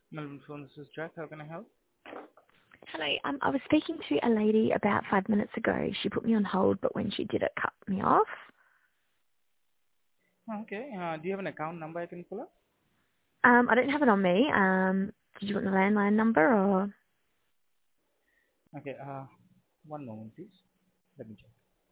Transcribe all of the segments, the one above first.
Melbourne phone, this is Jack. How can I help? Hello. I was speaking to a lady about 5 minutes ago. She put me on hold, but when she did, it cut me off. Okay. Do you have an account number I can pull up? I don't have it on me. Did you want the landline number or? Okay. One moment, please. Let me check.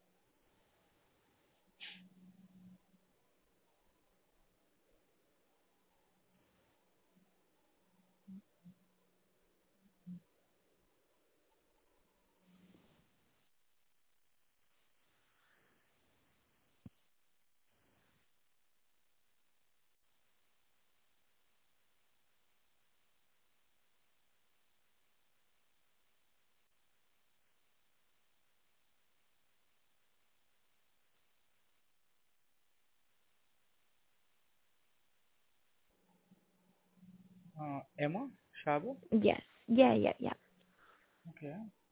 Emma Shabo. Yes. Yeah. Okay.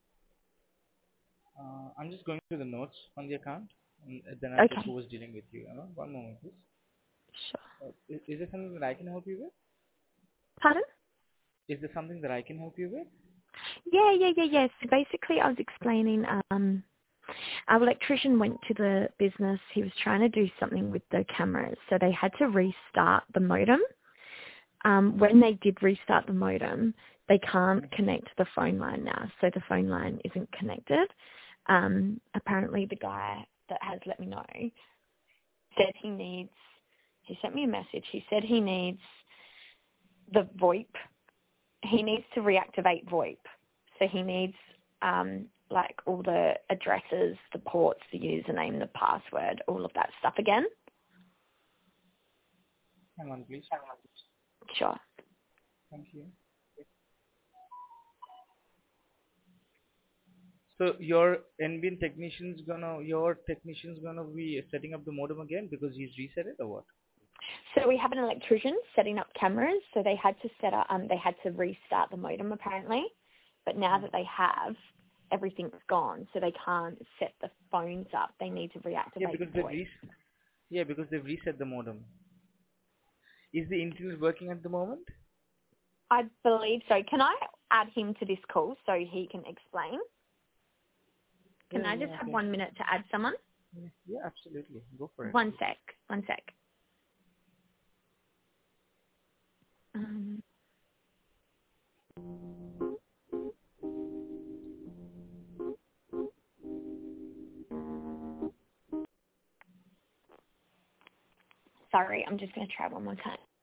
I'm just going through the notes on the account, and then I'll check who Okay. was dealing with you. Emma, one moment, please. Sure. Is there something that I can help you with? Pardon? Is there something that I can help you with? Yeah. So basically, I was explaining. Our electrician went to the business. He was trying to do something with the cameras, so they had to restart the modem. When they did restart the modem, they can't connect to the phone line now, so the phone line isn't connected. Apparently the guy that has let me know said he sent me a message, he said he needs the VoIP, he needs to reactivate VoIP. So he needs like all the addresses, the ports, the username, the password, all of that stuff again. Hang on, please. Sure. Thank you. So your technician's gonna be setting up the modem again because he's reset it or what? So we have an electrician setting up cameras. So they had to they had to restart the modem apparently. But now that they have, everything's gone. So they can't set the phones up. They need to Yeah, reactivate because voice. they've reset the modem. Is the internet working at the moment? I believe so. Can I add him to this call so he can explain? Can I just have Okay. 1 minute to add someone? Yeah, absolutely. Go for it. One sec. Um, sorry, I'm just going to try one more time.